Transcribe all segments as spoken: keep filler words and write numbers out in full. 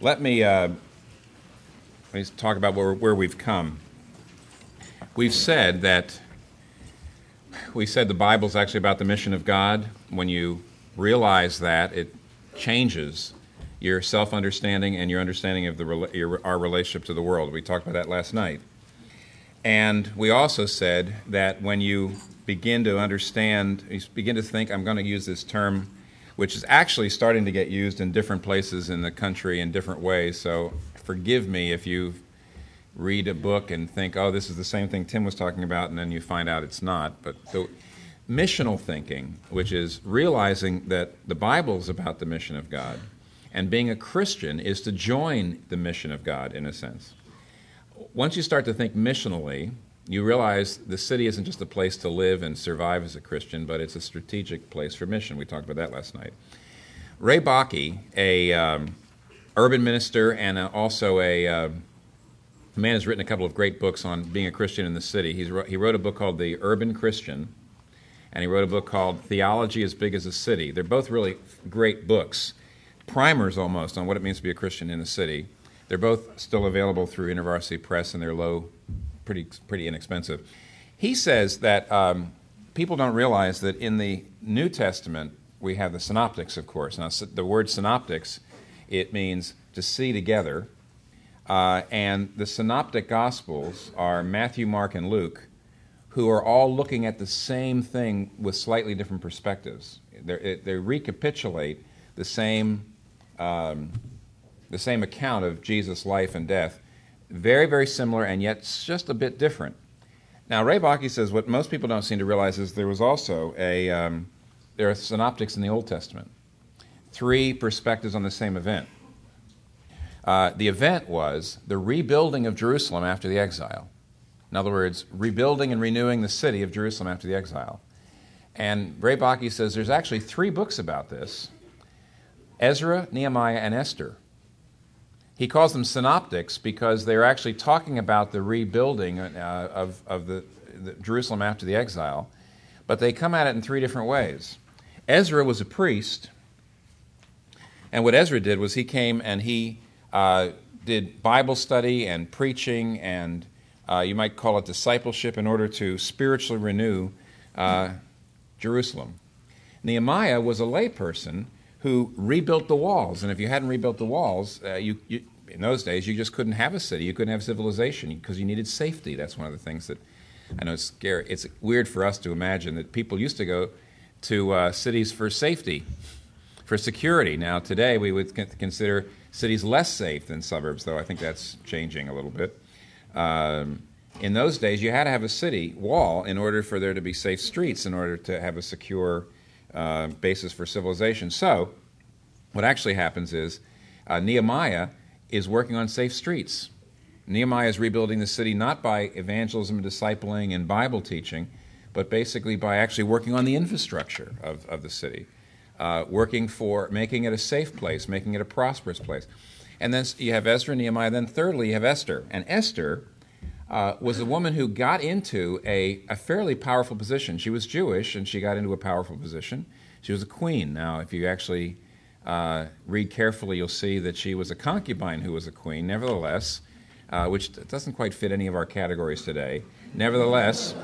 Let me, uh, let me talk about where, where we've come. We've said that, we said the Bible's actually about the mission of God. When you realize that, it changes your self-understanding and your understanding of the your, our relationship to the world. We talked about that last night. And we also said that when you begin to understand, you begin to think, I'm going to use this term, which is actually starting to get used in different places in the country in different ways. So forgive me if you read a book and think, oh, this is the same thing Tim was talking about, and then you find out it's not. But so missional thinking, which is realizing that the Bible is about the mission of God, and being a Christian is to join the mission of God, in a sense. Once you start to think missionally, you realize the city isn't just a place to live and survive as a Christian, but it's a strategic place for mission. We talked about that last night. Ray Bakke, a um, urban minister and a, also a uh, man who's written a couple of great books on being a Christian in the city. He's, he wrote a book called The Urban Christian, and he wrote a book called Theology as Big as a City. They're both really great books, primers almost on what it means to be a Christian in the city. They're both still available through InterVarsity Press, and they're low, pretty pretty inexpensive. He says that um, people don't realize that in the New Testament we have the synoptics, of course. Now, the word synoptics, it means to see together, uh, and the synoptic Gospels are Matthew, Mark, and Luke, who are all looking at the same thing with slightly different perspectives. They're, they recapitulate the same um, the same account of Jesus' life and death, very, very similar, and yet just a bit different. Now, Ray Bakke says what most people don't seem to realize is there was also a, um, there are synoptics in the Old Testament, three perspectives on the same event. Uh, the event was the rebuilding of Jerusalem after the exile. In other words, rebuilding and renewing the city of Jerusalem after the exile. And Ray Bakke says there's actually three books about this: Ezra, Nehemiah, and Esther. He calls them synoptics because they're actually talking about the rebuilding uh, of, of the, the Jerusalem after the exile, but they come at it in three different ways. Ezra was a priest, and what Ezra did was he came and he uh, did Bible study and preaching and uh, you might call it discipleship in order to spiritually renew uh, Jerusalem. Nehemiah was a layperson who rebuilt the walls. And if you hadn't rebuilt the walls, uh, you, you, in those days, you just couldn't have a city. You couldn't have civilization because you needed safety. That's one of the things that, I know it's scary. It's weird for us to imagine that people used to go to uh, cities for safety, for security. Now, today, we would consider cities less safe than suburbs, though I think that's changing a little bit. Um, in those days, you had to have a city wall in order for there to be safe streets, in order to have a secure Uh, basis for civilization. So, what actually happens is uh, Nehemiah is working on safe streets. Nehemiah is rebuilding the city not by evangelism and discipling and Bible teaching, but basically by actually working on the infrastructure of, of the city, uh, working for making it a safe place, making it a prosperous place. And then you have Ezra and Nehemiah. Then thirdly, you have Esther. And Esther Uh, was a woman who got into a, a fairly powerful position. She was Jewish, and she got into a powerful position. She was a queen. Now, if you actually uh, read carefully, you'll see that she was a concubine who was a queen. Nevertheless, uh, which doesn't quite fit any of our categories today, nevertheless,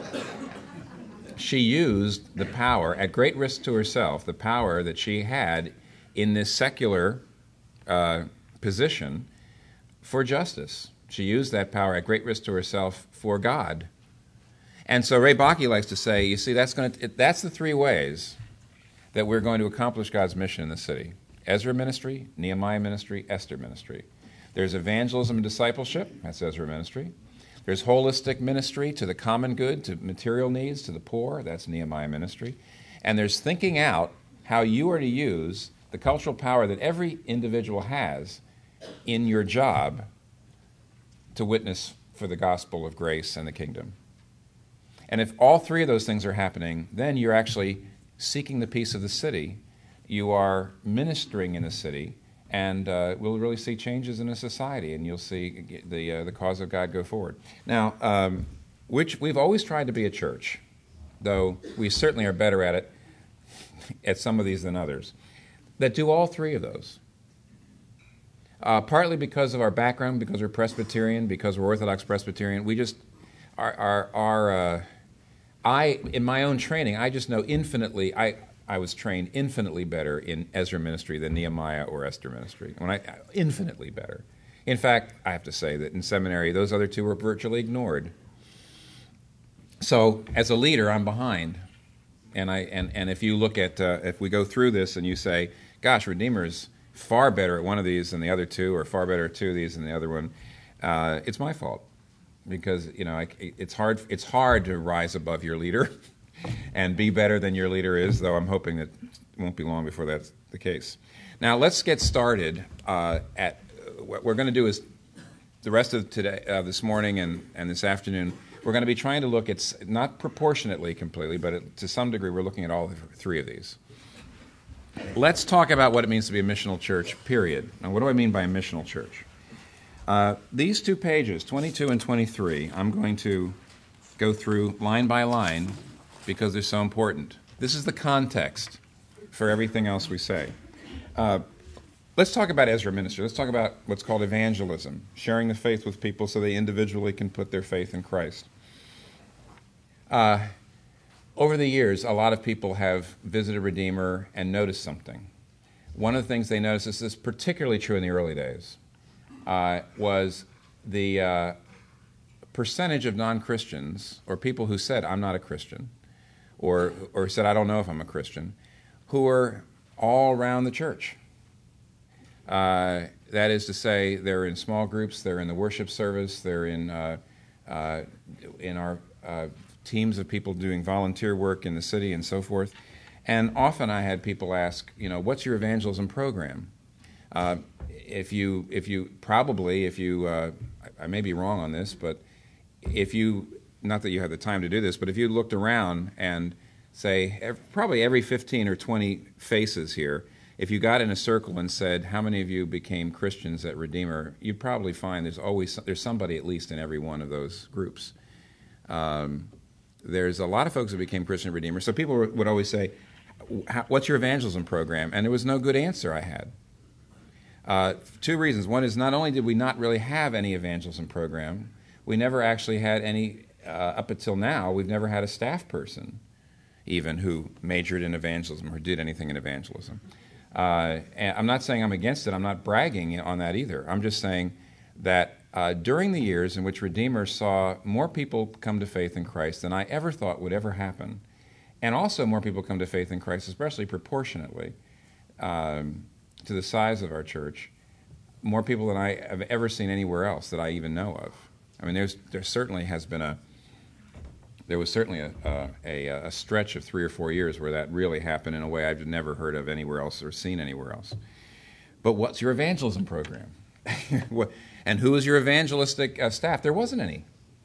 she used the power, at great risk to herself, the power that she had in this secular uh, position for justice. She used that power at great risk to herself for God. And so Ray Bakke likes to say, you see, that's going to, that's the three ways that we're going to accomplish God's mission in the city. Ezra ministry, Nehemiah ministry, Esther ministry. There's evangelism and discipleship, that's Ezra ministry. There's holistic ministry to the common good, to material needs, to the poor, that's Nehemiah ministry. And there's thinking out how you are to use the cultural power that every individual has in your job to witness for the gospel of grace and the kingdom. And if all three of those things are happening, then you're actually seeking the peace of the city. You are ministering in the city, and uh, we'll really see changes in a society, and you'll see the uh, the cause of God go forward. Now, um, which we've always tried to be a church, though we certainly are better at it at some of these than others, that do all three of those. Uh, partly because of our background, because we're Presbyterian, because we're Orthodox Presbyterian. We just, our, our, our uh, I, in my own training, I just know infinitely, I, I was trained infinitely better in Ezra ministry than Nehemiah or Esther ministry. When I, infinitely better. In fact, I have to say that in seminary, those other two were virtually ignored. So, as a leader, I'm behind. And I and, and if you look at, uh, if we go through this and you say, gosh, Redeemer's far better at one of these than the other two, or far better at two of these than the other one, uh, it's my fault. Because, you know, I, it's hard it's hard to rise above your leader and be better than your leader is, though I'm hoping that it won't be long before that's the case. Now, let's get started uh, at, uh, what we're going to do is, the rest of today, uh, this morning and, and this afternoon, we're going to be trying to look at, not proportionately completely, but it, to some degree we're looking at all three of these. Let's talk about what it means to be a missional church, period. Now, what do I mean by a missional church? Uh, these two pages, twenty-two and twenty-three, I'm going to go through line by line because they're so important. This is the context for everything else we say. Uh, let's talk about Ezra ministry. Let's talk about what's called evangelism, sharing the faith with people so they individually can put their faith in Christ. Uh, over the years, a lot of people have visited Redeemer and noticed something. One of the things they noticed, this is particularly true in the early days, uh, was the uh, percentage of non-Christians, or people who said, I'm not a Christian, or or said, I don't know if I'm a Christian, who were all around the church. Uh, that is to say, they're in small groups, they're in the worship service, they're in uh, uh, in our uh, teams of people doing volunteer work in the city and so forth. And often I had people ask, you know, what's your evangelism program? Uh, if you, if you probably, if you, uh, I, I may be wrong on this, but if you, not that you have the time to do this, but if you looked around and say, every, probably every fifteen or twenty faces here, if you got in a circle and said, how many of you became Christians at Redeemer, you'd probably find there's always, there's somebody at least in every one of those groups. Um, there's a lot of folks that became Christian at Redeemer, so people would always say, what's your evangelism program? And there was no good answer I had. Uh, two reasons. One is, not only did we not really have any evangelism program, we never actually had any, uh, up until now, we've never had a staff person even who majored in evangelism or did anything in evangelism. Uh, and I'm not saying I'm against it. I'm not bragging on that either. I'm just saying that uh, during the years in which Redeemer saw more people come to faith in Christ than I ever thought would ever happen, and also more people come to faith in Christ, especially proportionately um, to the size of our church, more people than I have ever seen anywhere else that I even know of. I mean, there's there certainly has been a there was certainly a, a a stretch of three or four years where that really happened in a way I've never heard of anywhere else or seen anywhere else. But what's your evangelism program? And who is your evangelistic uh, staff? There wasn't any.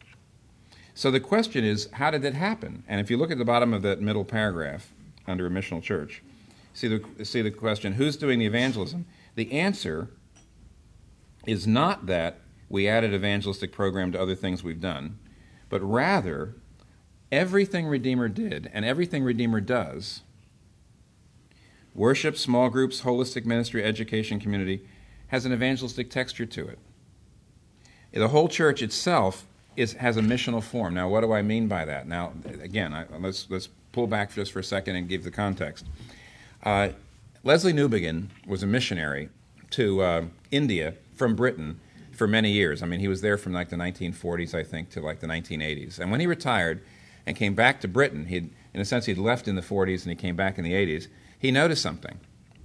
So the question is, how did that happen? And if you look at the bottom of that middle paragraph under a missional church, see the see the question, who's doing the evangelism? The answer is not that we added evangelistic program to other things we've done, but rather everything Redeemer did and everything Redeemer does, worship, small groups, holistic ministry, education, community, has an evangelistic texture to it. The whole church itself is has a missional form. Now, what do I mean by that? Now, again, I, let's let's pull back just for a second and give the context. Uh, Leslie Newbigin was a missionary to uh, India from Britain for many years. I mean, he was there from like the nineteen forties, I think, to like the nineteen eighties. And when he retired and came back to Britain, he'd, in a sense, he'd left in the forties and he came back in the eighties, he noticed something.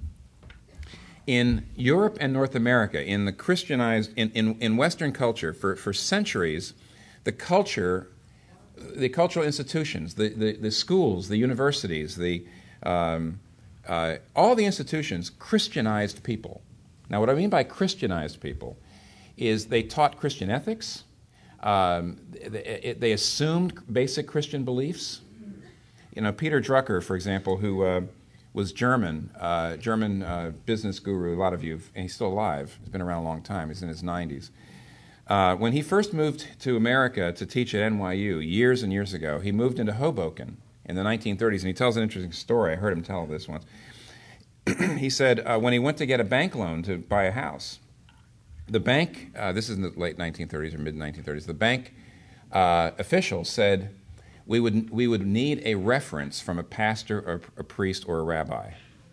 In Europe and North America, in the Christianized, in, in, in Western culture, for, for centuries, the culture, the cultural institutions, the, the, the schools, the universities, the um, uh, all the institutions Christianized people. Now, what I mean by Christianized people is they taught Christian ethics, um, they, they assumed basic Christian beliefs. You know, Peter Drucker, for example, who uh, was German, uh, German uh, business guru, a lot of you, and he's still alive. He's been around a long time. He's in his nineties. Uh, when he first moved to America to teach at N Y U years and years ago, he moved into Hoboken in the nineteen thirties, and he tells an interesting story. I heard him tell this once. He said uh, when he went to get a bank loan to buy a house, the bank, uh, this is in the late nineteen thirties or mid nineteen thirties, the bank uh, official said we would we would need a reference from a pastor or a priest or a rabbi.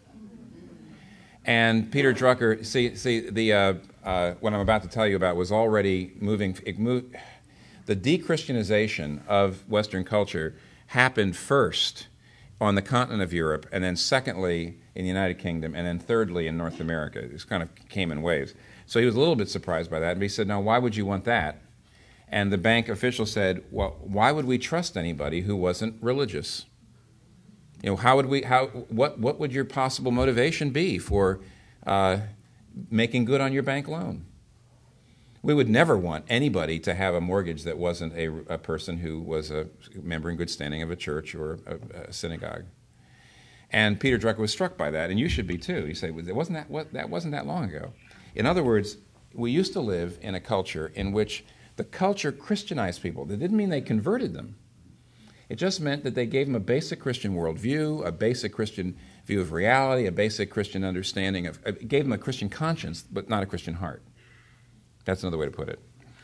And Peter Drucker, see, see the uh, uh, what I'm about to tell you about was already moving. It moved, the de-Christianization of Western culture happened first on the continent of Europe, and then secondly in the United Kingdom, and then thirdly in North America. It kind of came in waves. So he was a little bit surprised by that, and he said, "Now, why would you want that?" And the bank official said, "Well, why would we trust anybody who wasn't religious? You know, how would we? How what what would your possible motivation be for uh, making good on your bank loan? We would never want anybody to have a mortgage that wasn't a, a person who was a member in good standing of a church or a, a synagogue." And Peter Drucker was struck by that, and you should be too. You say, "Well, wasn't that what, that wasn't that long ago?" In other words, we used to live in a culture in which the culture Christianized people. That didn't mean they converted them. It just meant that they gave them a basic Christian worldview, a basic Christian view of reality, a basic Christian understanding of. It gave them a Christian conscience, but not a Christian heart. That's another way to put it.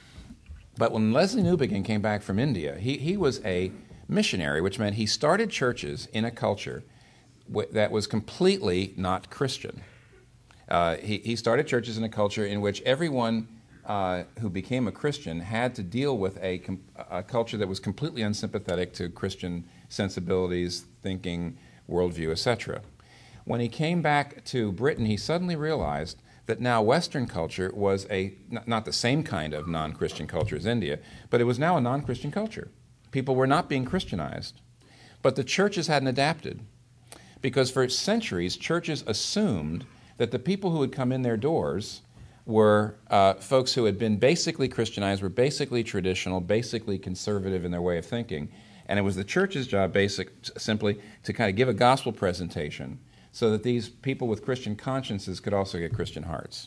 But when Leslie Newbigin came back from India, he, he was a missionary, which meant he started churches in a culture w- that was completely not Christian. Uh, he, he started churches in a culture in which everyone uh, who became a Christian had to deal with a, com- a culture that was completely unsympathetic to Christian sensibilities, thinking, worldview, et cetera. When he came back to Britain, he suddenly realized that now Western culture was a not, not the same kind of non-Christian culture as India, but it was now a non-Christian culture. People were not being Christianized. But the churches hadn't adapted, because for centuries, churches assumed that the people who would come in their doors were uh, folks who had been basically Christianized, were basically traditional, basically conservative in their way of thinking, and it was the church's job basic, simply to kind of give a gospel presentation so that these people with Christian consciences could also get Christian hearts.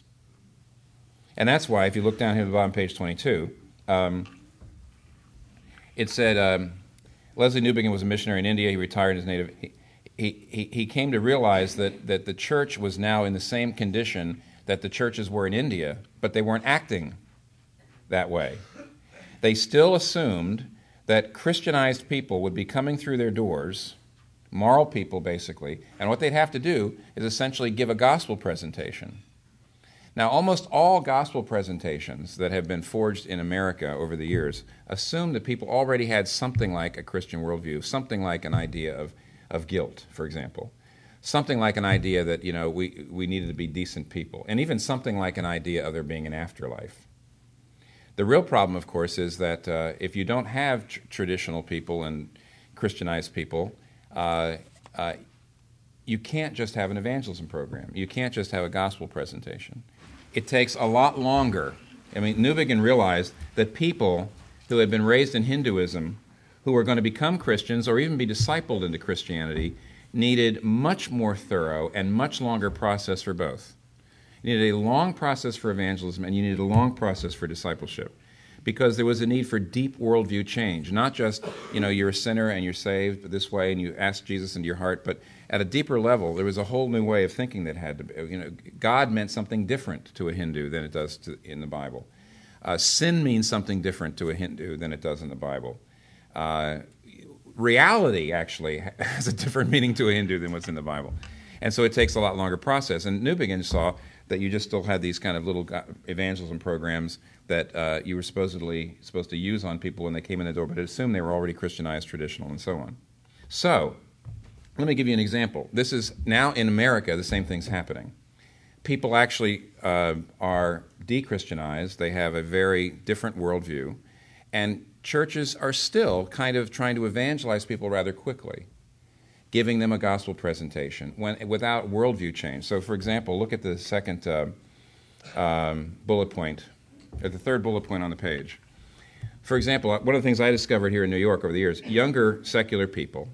And that's why, if you look down here at the bottom, page twenty-two, um, it said, um, Leslie Newbigin was a missionary in India. He retired in his native... He, he, he, he came to realize that, that the church was now in the same condition that the churches were in India, but they weren't acting that way. They still assumed that Christianized people would be coming through their doors, moral people basically, and what they'd have to do is essentially give a gospel presentation. Now, almost all gospel presentations that have been forged in America over the years assume that people already had something like a Christian worldview, something like an idea of, of guilt, for example, something like an idea that, you know, we, we needed to be decent people, and even something like an idea of there being an afterlife. The real problem, of course, is that uh, if you don't have tr- traditional people and Christianized people, uh, uh, you can't just have an evangelism program. You can't just have a gospel presentation. It takes a lot longer. I mean, Newbigin realized that people who had been raised in Hinduism, who were going to become Christians or even be discipled into Christianity, needed much more thorough and much longer process for both. You needed a long process for evangelism, and you needed a long process for discipleship, because there was a need for deep worldview change, not just, you know, you're a sinner and you're saved this way and you ask Jesus into your heart, but at a deeper level, there was a whole new way of thinking that had to be, you know, God meant something different to a Hindu than it does to, in the Bible. Uh, sin means something different to a Hindu than it does in the Bible. Uh, reality, actually, has a different meaning to a Hindu than what's in the Bible. And so it takes a lot longer process. And Newbigin saw that you just still had these kind of little evangelism programs that uh, you were supposedly supposed to use on people when they came in the door, but it assumed they were already Christianized, traditional, and so on. So, let me give you an example. This is, now in America, the same thing's happening. People actually uh, are de-Christianized. They have a very different worldview. And churches are still kind of trying to evangelize people rather quickly, giving them a gospel presentation when, without worldview change. So, for example, look at the second uh, um, bullet point, or the third bullet point on the page. For example, one of the things I discovered here in New York over the years, younger secular people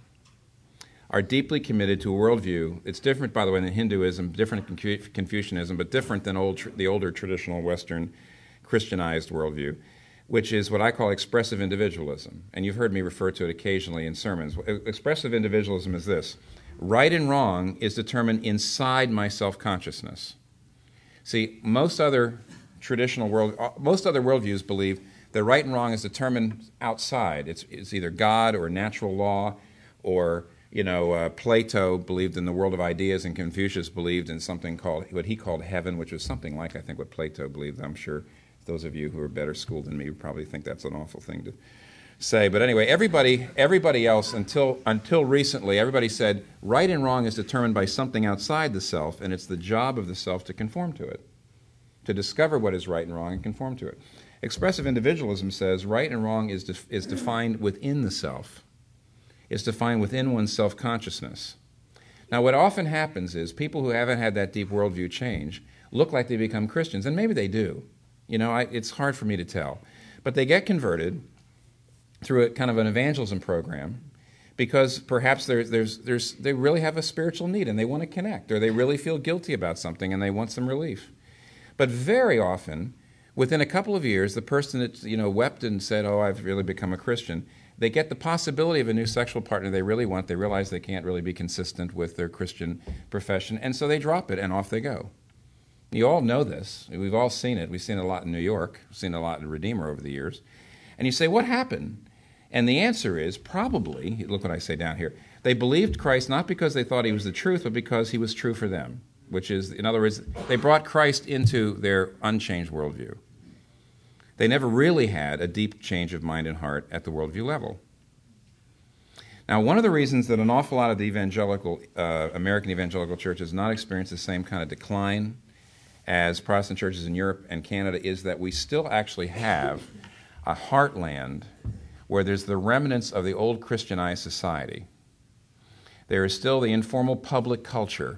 are deeply committed to a worldview. It's different, by the way, than Hinduism, different than Confucianism, but different than old, the older traditional Western Christianized worldview, which is what I call expressive individualism. And you've heard me refer to it occasionally in sermons. Expressive individualism is this: right and wrong is determined inside my self-consciousness. See, most other traditional world, most other worldviews believe that right and wrong is determined outside. It's, it's either God or natural law, or you know, uh, Plato believed in the world of ideas, and Confucius believed in something called what he called heaven, which was something like I think what Plato believed. I'm sure those of you who are better schooled than me would probably think that's an awful thing to say. But anyway, everybody, everybody else until until recently, everybody said right and wrong is determined by something outside the self, and it's the job of the self to conform to it, to discover what is right and wrong and conform to it. Expressive individualism says right and wrong is def- is defined within the self. It's defined within one's self-consciousness. Now, what often happens is people who haven't had that deep worldview change look like they become Christians, and maybe they do. You know, I, it's hard for me to tell. But they get converted through a kind of an evangelism program because perhaps there's, there's, there's, they really have a spiritual need and they want to connect, or they really feel guilty about something and they want some relief. But very often, within a couple of years, the person that you know wept and said, "Oh, I've really become a Christian," they get the possibility of a new sexual partner they really want. They realize they can't really be consistent with their Christian profession, and so they drop it and off they go. You all know this. We've all seen it. We've seen it a lot in New York. We've seen it a lot in Redeemer over the years. And you say, what happened? And the answer is probably, look what I say down here, they believed Christ not because they thought he was the truth, but because he was true for them, which is, in other words, they brought Christ into their unchanged worldview. They never really had a deep change of mind and heart at the worldview level. Now, one of the reasons that an awful lot of the evangelical, uh, American evangelical church has not experienced the same kind of decline as Protestant churches in Europe and Canada is that we still actually have a heartland where there's the remnants of the old Christianized society. There is still the informal public culture,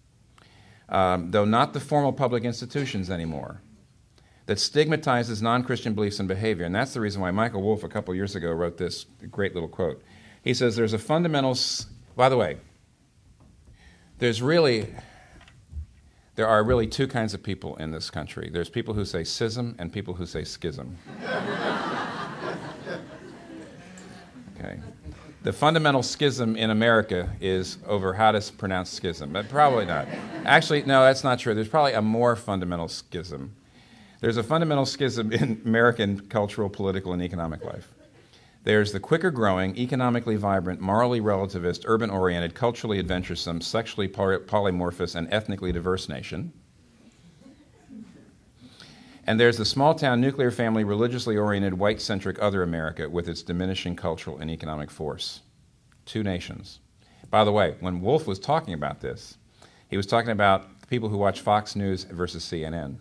um, though not the formal public institutions anymore, that stigmatizes non-Christian beliefs and behavior. And that's the reason why Michael Wolff a couple years ago wrote this great little quote. He says there's a fundamental... S- By the way, there's really... There are really two kinds of people in this country. There's people who say schism and people who say schism. Okay. The fundamental schism in America is over how to pronounce schism, but probably not. Actually, no, that's not true. There's probably a more fundamental schism. There's a fundamental schism in American cultural, political, and economic life. There's the quicker-growing, economically vibrant, morally relativist, urban-oriented, culturally adventuresome, sexually poly- polymorphous, and ethnically diverse nation. And there's the small-town, nuclear family, religiously oriented, white-centric other America with its diminishing cultural and economic force. Two nations. By the way, when Wolff was talking about this, he was talking about people who watch Fox News versus C N N.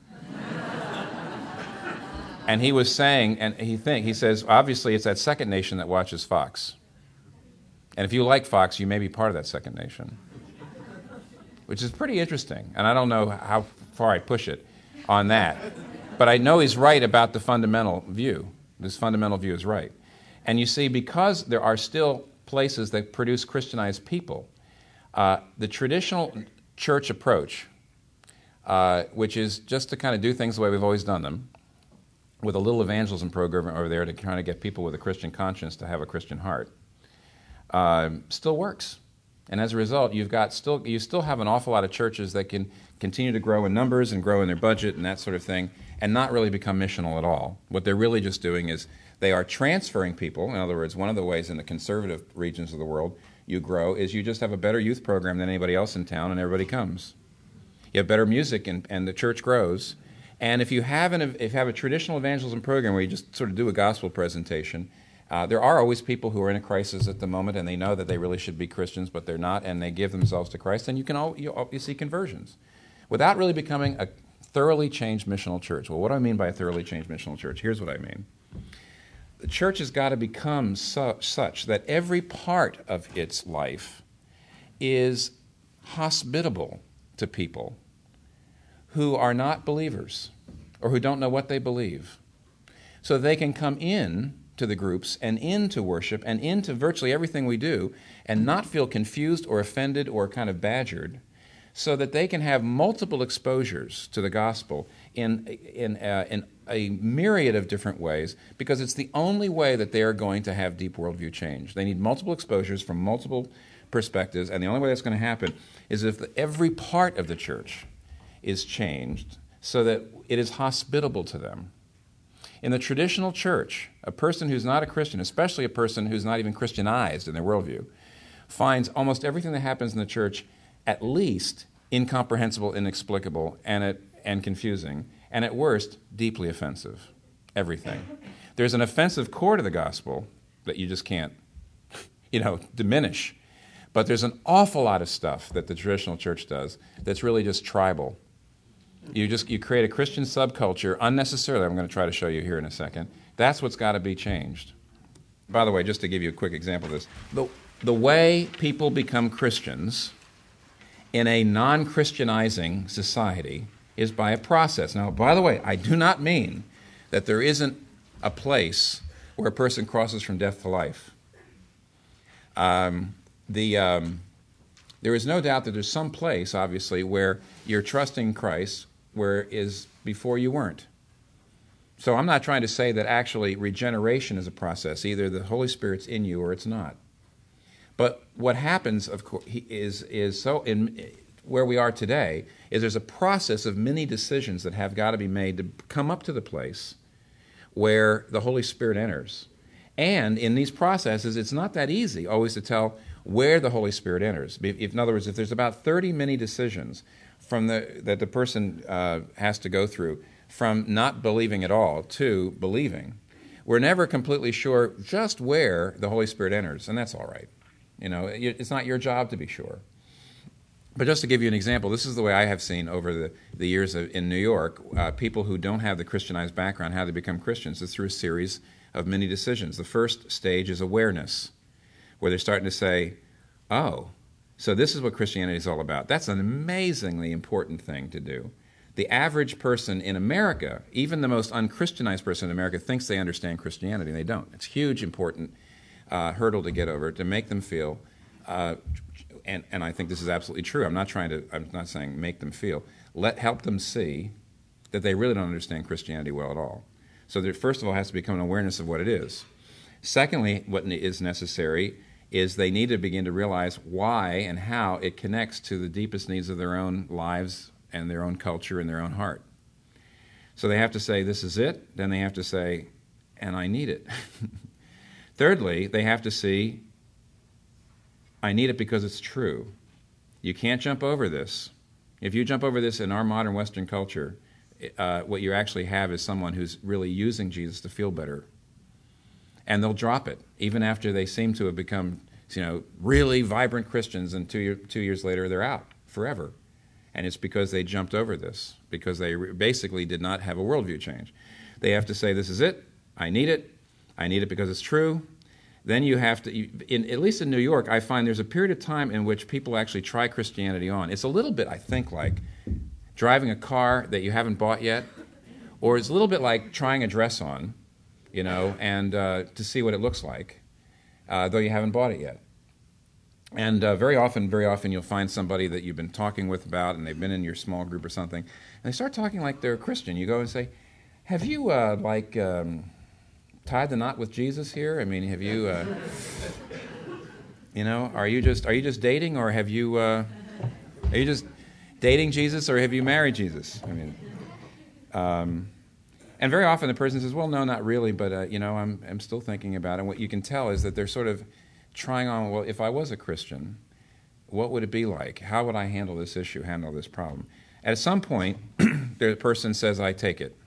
And he was saying, and he think he says, obviously it's that second nation that watches Fox. And if you like Fox, you may be part of that second nation. Which is pretty interesting. And I don't know how far I'd push it on that. But I know he's right about the fundamental view. This fundamental view is right. And you see, because there are still places that produce Christianized people, uh, the traditional church approach, uh, which is just to kind of do things the way we've always done them, with a little evangelism program over there to try to get people with a Christian conscience to have a Christian heart, uh, still works. And as a result, you've got still you still have an awful lot of churches that can continue to grow in numbers and grow in their budget and that sort of thing, and not really become missional at all. What they're really just doing is they are transferring people. In other words, one of the ways in the conservative regions of the world you grow is you just have a better youth program than anybody else in town, and everybody comes. You have better music, and, and the church grows. And if you have an if you have a traditional evangelism program where you just sort of do a gospel presentation, uh, there are always people who are in a crisis at the moment, and they know that they really should be Christians, but they're not, and they give themselves to Christ, and you can all, you, you see conversions without really becoming a thoroughly changed missional church. Well, what do I mean by a thoroughly changed missional church? Here's what I mean. The church has got to become su- such that every part of its life is hospitable to people who are not believers or who don't know what they believe, so they can come in to the groups and into worship and into virtually everything we do and not feel confused or offended or kind of badgered, so that they can have multiple exposures to the gospel in, in, uh, in a myriad of different ways, because it's the only way that they are going to have deep worldview change. They need multiple exposures from multiple perspectives, and the only way that's going to happen is if the, every part of the church is changed so that it is hospitable to them. In the traditional church, a person who's not a Christian, especially a person who's not even Christianized in their worldview, finds almost everything that happens in the church at least incomprehensible, inexplicable, and, at, and confusing, and at worst, deeply offensive. Everything. There's an offensive core to the gospel that you just can't, you know, diminish. But there's an awful lot of stuff that the traditional church does that's really just tribal. You just you create a Christian subculture unnecessarily. I'm going to try to show you here in a second. That's what's got to be changed. By the way, just to give you a quick example of this, the, the way people become Christians in a non-Christianizing society is by a process. Now, by the way, I do not mean that there isn't a place where a person crosses from death to life. Um, the um, there is no doubt that there's some place, obviously, where you're trusting Christ, where is before you weren't. So I'm not trying to say that actually regeneration is a process. Either the Holy Spirit's in you or it's not. But what happens, of course, is is so in where we are today is there's a process of many decisions that have got to be made to come up to the place where the Holy Spirit enters. And in these processes, it's not that easy always to tell where the Holy Spirit enters. If, in other words, if there's about thirty many decisions from the, that the person uh, has to go through, from not believing at all to believing, we're never completely sure just where the Holy Spirit enters, and that's all right. You know, it's not your job to be sure. But just to give you an example, this is the way I have seen over the, the years of, in New York, uh, people who don't have the Christianized background, how they become Christians is through a series of many decisions. The first stage is awareness, where they're starting to say, oh, so this is what Christianity is all about. That's an amazingly important thing to do. The average person in America, even the most unchristianized person in America, thinks they understand Christianity, and they don't. It's a huge, important uh, hurdle to get over, to make them feel, uh, and, and I think this is absolutely true. I'm not trying to, I'm not saying make them feel. Let help them see that they really don't understand Christianity well at all. So there, first of all, has to become an awareness of what it is. Secondly, what is necessary is they need to begin to realize why and how it connects to the deepest needs of their own lives and their own culture and their own heart. So they have to say, this is it. Then they have to say, and I need it. Thirdly, they have to see, I need it because it's true. You can't jump over this. If you jump over this in our modern Western culture, uh, what you actually have is someone who's really using Jesus to feel better. And they'll drop it, even after they seem to have become, you know, really vibrant Christians, and two, year, two years later they're out forever. And it's because they jumped over this, because they re- basically did not have a worldview change. They have to say, this is it, I need it, I need it because it's true. Then you have to, in, at least in New York, I find there's a period of time in which people actually try Christianity on. It's a little bit, I think, like driving a car that you haven't bought yet, or it's a little bit like trying a dress on, you know, and uh, to see what it looks like, uh, though you haven't bought it yet. And uh, very often, very often you'll find somebody that you've been talking with about, and they've been in your small group or something, and they start talking like they're a Christian. You go and say, have you, uh, like, um, tied the knot with Jesus here? I mean, have you, uh, you know, are you just are you just dating, or have you, uh, are you just dating Jesus, or have you married Jesus? I mean, um, and very often the person says, well, no, not really, but, uh, you know, I'm I'm still thinking about it. And what you can tell is that they're sort of trying on, well, if I was a Christian, what would it be like? How would I handle this issue, handle this problem? At some point, the person says, I take it.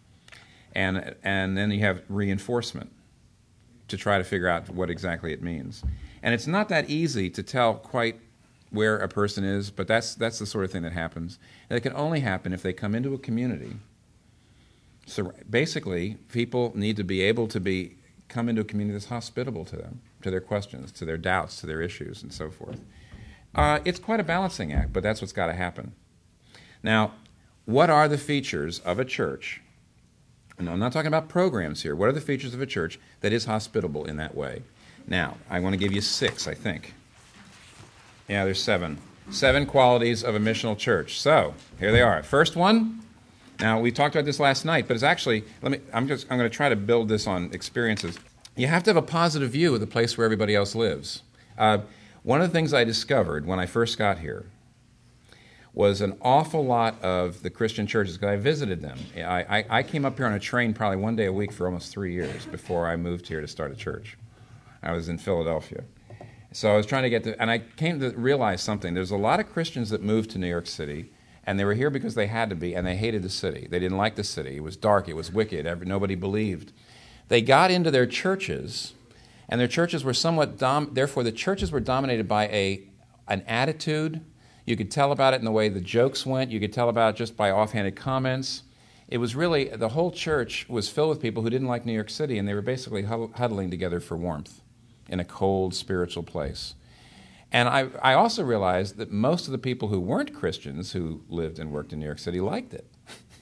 And and then you have reinforcement to try to figure out what exactly it means. And it's not that easy to tell quite where a person is, but that's that's the sort of thing that happens. And it can only happen if they come into a community. So basically, people need to be able to be come into a community that's hospitable to them, to their questions, to their doubts, to their issues, and so forth. Uh, it's quite a balancing act, but that's what's got to happen. Now, what are the features of a church? And I'm not talking about programs here. What are the features of a church that is hospitable in that way? Now, I want to give you six, I think. Yeah, there's seven. Seven qualities of a missional church. So, here they are. First one. Now, we talked about this last night, but it's actually, let me, I'm just, I'm going to try to build this on experiences. You have to have a positive view of the place where everybody else lives. Uh, one of the things I discovered when I first got here was an awful lot of the Christian churches, because I visited them. I, I, I came up here on a train probably one day a week for almost three years before I moved here to start a church. I was in Philadelphia. So I was trying to get to, and I came to realize something. There's a lot of Christians that moved to New York City, and they were here because they had to be, and they hated the city. They didn't like the city. It was dark. It was wicked. Every, nobody believed. They got into their churches, and their churches were somewhat, dom- therefore the churches were dominated by a an attitude. You could tell about it in the way the jokes went. You could tell about it just by offhanded comments. It was really, the whole church was filled with people who didn't like New York City, and they were basically huddling together for warmth in a cold spiritual place. And I, I also realized that most of the people who weren't Christians who lived and worked in New York City liked it.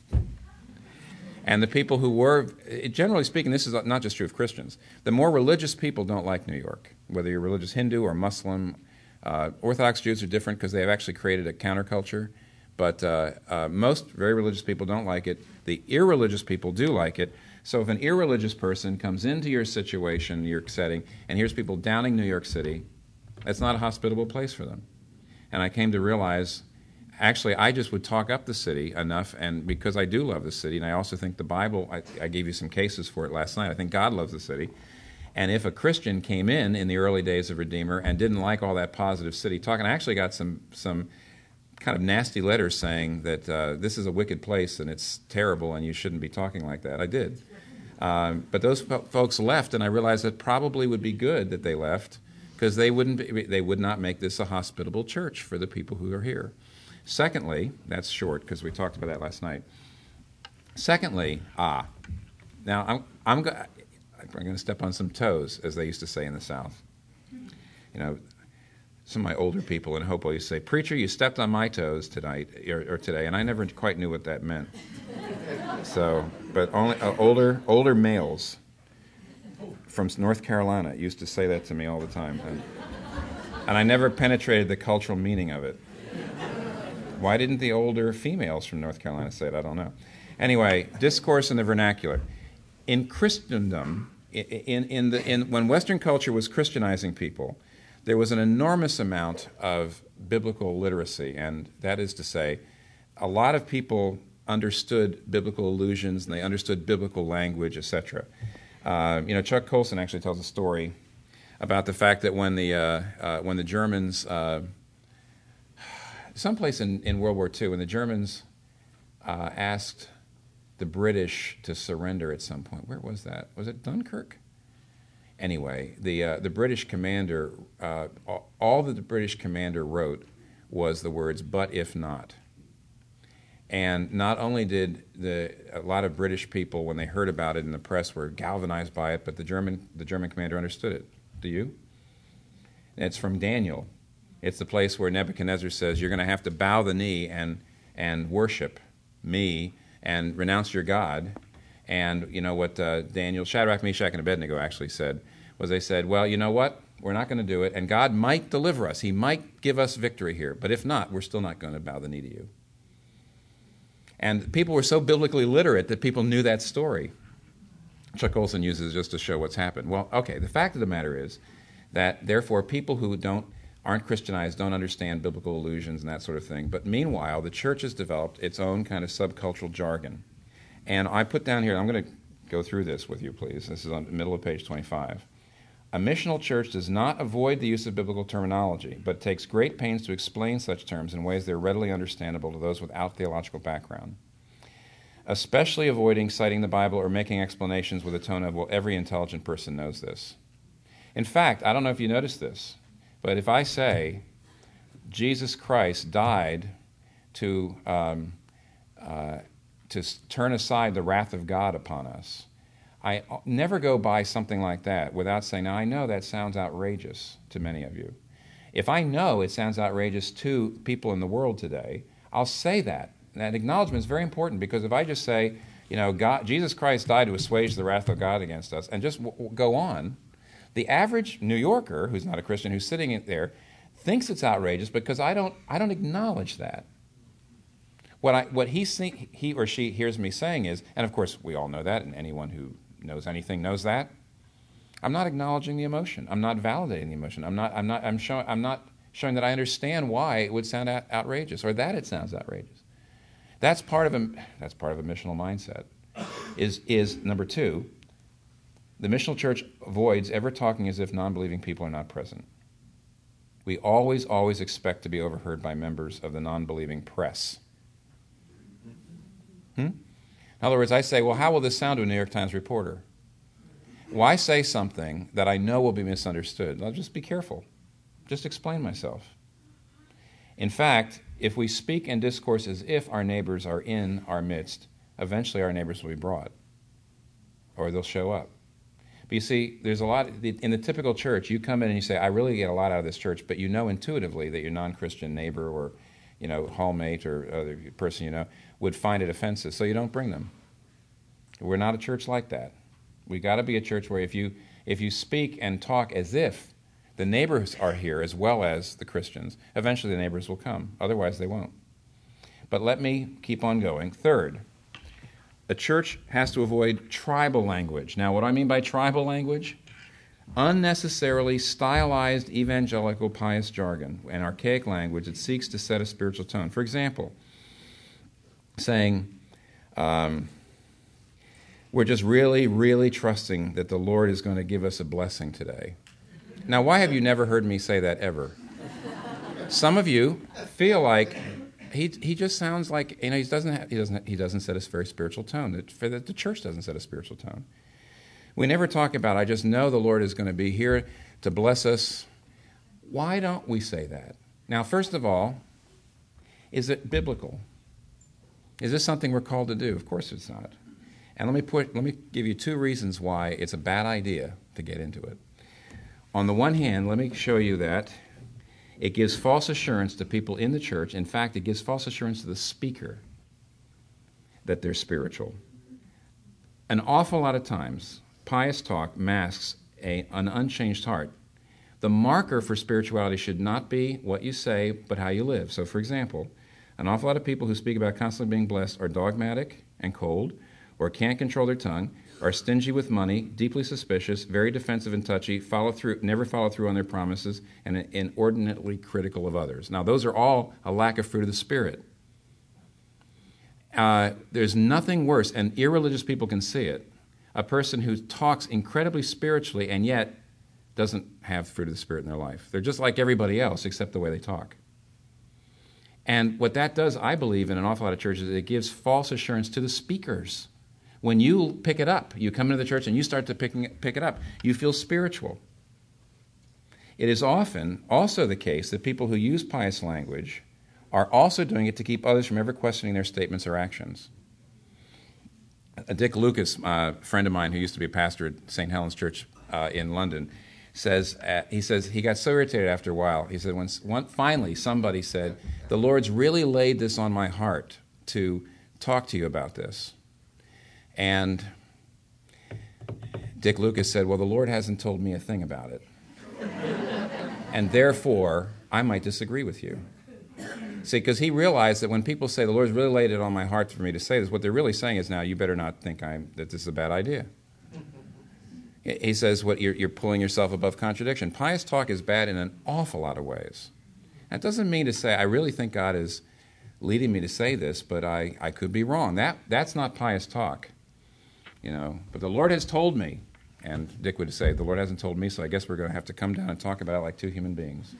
And the people who were, generally speaking, this is not just true of Christians, the more religious people don't like New York, whether you're religious Hindu or Muslim. Uh, Orthodox Jews are different because they have actually created a counterculture, but uh, uh, most very religious people don't like it. The irreligious people do like it. So if an irreligious person comes into your situation, your setting, and hears people downing New York City, that's not a hospitable place for them. And I came to realize, actually, I just would talk up the city enough, and because I do love the city, and I also think the Bible, I, I gave you some cases for it last night, I think God loves the city. And if a Christian came in in the early days of Redeemer and didn't like all that positive city talk, and I actually got some some kind of nasty letters saying that uh, this is a wicked place and it's terrible and you shouldn't be talking like that. I did. Um, but those fo- folks left, and I realized it probably would be good that they left, because they wouldn't be, they would not make this a hospitable church for the people who are here. Secondly, that's short because we talked about that last night. Secondly, ah, now I'm I'm, go- I'm going to step on some toes, as they used to say in the South. You know, some of my older people in Hopewell used to say, "Preacher, you stepped on my toes tonight or, or today," and I never quite knew what that meant. So, but only uh, older older males from North Carolina used to say that to me all the time, and, and I never penetrated the cultural meaning of it. Why didn't the older females from North Carolina say it? I don't know. Anyway, discourse in the vernacular. In Christendom, in, in the, in, when Western culture was Christianizing people, there was an enormous amount of biblical literacy, and that is to say, a lot of people understood biblical allusions, and they understood biblical language, et cetera. Uh, you know, Chuck Colson actually tells a story about the fact that when the uh, uh, when the Germans, uh, someplace in, in World War Two, when the Germans uh, asked the British to surrender at some point, where was that? Was it Dunkirk? Anyway, the uh, the British commander, uh, all that the British commander wrote was the words "but if not." And not only did the a lot of British people, when they heard about it in the press, were galvanized by it, but the German the German commander understood it. Do you? And it's from Daniel. It's the place where Nebuchadnezzar says, "You're going to have to bow the knee and and worship me and renounce your God." And you know what uh, Daniel, Shadrach, Meshach, and Abednego actually said was, they said, "Well, you know what? We're not going to do it, and God might deliver us. He might give us victory here, but if not, we're still not going to bow the knee to you." And people were so biblically literate that people knew that story. Chuck Colson uses just to show what's happened. Well, okay, the fact of the matter is that, therefore, people who don't aren't Christianized don't understand biblical allusions and that sort of thing. But meanwhile, the church has developed its own kind of subcultural jargon. And I put down here, I'm going to go through this with you, please. This is on the middle of page twenty-five. A missional church does not avoid the use of biblical terminology, but takes great pains to explain such terms in ways that are readily understandable to those without theological background, especially avoiding citing the Bible or making explanations with a tone of, "well, every intelligent person knows this." In fact, I don't know if you noticed this, but if I say Jesus Christ died to um, uh, to turn aside the wrath of God upon us, I never go by something like that without saying, now I know that sounds outrageous to many of you. If I know it sounds outrageous to people in the world today, I'll say that. And that acknowledgement is very important, because if I just say, you know, God, Jesus Christ died to assuage the wrath of God against us, and just w- w- go on, the average New Yorker who's not a Christian, who's sitting in there, thinks it's outrageous because I don't, I don't acknowledge that. What I, what he see, he or she hears me saying is, and of course we all know that, and anyone who knows anything knows that, I'm not acknowledging the emotion. I'm not validating the emotion. I'm not. I'm not. I'm showing. I'm not showing that I understand why it would sound out- outrageous or that it sounds outrageous. That's part of a, that's part of a missional mindset. Is, is number two, the missional church avoids ever talking as if non-believing people are not present. We always, always expect to be overheard by members of the non-believing press. Hmm? In other words, I say, well, how will this sound to a New York Times reporter? Why say something that I know will be misunderstood? I'll just be careful. Just explain myself. In fact, if we speak and discourse as if our neighbors are in our midst, eventually our neighbors will be brought, or they'll show up. But you see, there's a lot, in the typical church, you come in and you say, I really get a lot out of this church, but you know intuitively that your non-Christian neighbor or, you know, hallmate or other person you know would find it offensive, so you don't bring them. We're not a church like that. We got to be a church where if you if you speak and talk as if the neighbors are here as well as the Christians, eventually the neighbors will come. Otherwise, they won't. But let me keep on going. Third, a church has to avoid tribal language. Now, what do I mean by tribal language? Unnecessarily stylized evangelical pious jargon and archaic language that seeks to set a spiritual tone. For example, saying, um, we're just really, really trusting that the Lord is going to give us a blessing today. Now, why have you never heard me say that ever? Some of you feel like he he just sounds like, you know, he doesn't have, he doesn't he doesn't set a very spiritual tone. That for the, the church doesn't set a spiritual tone. We never talk about, I just know the Lord is going to be here to bless us. Why don't we say that? Now, first of all, is it biblical? Is this something we're called to do? Of course it's not. And let me put let me give you two reasons why it's a bad idea to get into it. On the one hand, let me show you that it gives false assurance to people in the church. In fact, it gives false assurance to the speaker that they're spiritual. An awful lot of times, pious talk masks a, an unchanged heart. The marker for spirituality should not be what you say, but how you live. So, for example, an awful lot of people who speak about constantly being blessed are dogmatic and cold, or can't control their tongue, are stingy with money, deeply suspicious, very defensive and touchy, follow through, never follow through on their promises, and inordinately critical of others. Now, those are all a lack of fruit of the Spirit. Uh, there's nothing worse, and irreligious people can see it, a person who talks incredibly spiritually and yet doesn't have fruit of the Spirit in their life. They're just like everybody else except the way they talk. And what that does, I believe, in an awful lot of churches, is it gives false assurance to the speakers. When you pick it up, you come into the church and you start to pick, pick it up, you feel spiritual. It is often also the case that people who use pious language are also doing it to keep others from ever questioning their statements or actions. Dick Lucas, a friend of mine who used to be a pastor at Saint Helens Church uh, in London, says uh, he says he got so irritated after a while. He said when one, finally somebody said, "The Lord's really laid this on my heart to talk to you about this." And Dick Lucas said, well, the Lord hasn't told me a thing about it. And therefore, I might disagree with you. See, because he realized that when people say, the Lord's really laid it on my heart for me to say this, what they're really saying is, now, you better not think I'm, that this is a bad idea. He says, what you're, you're pulling yourself above contradiction. Pious talk is bad in an awful lot of ways. That doesn't mean to say, I really think God is leading me to say this, but I, I could be wrong. That That's not pious talk. You know, but the Lord has told me, and Dick would say, the Lord hasn't told me, so I guess we're going to have to come down and talk about it like two human beings.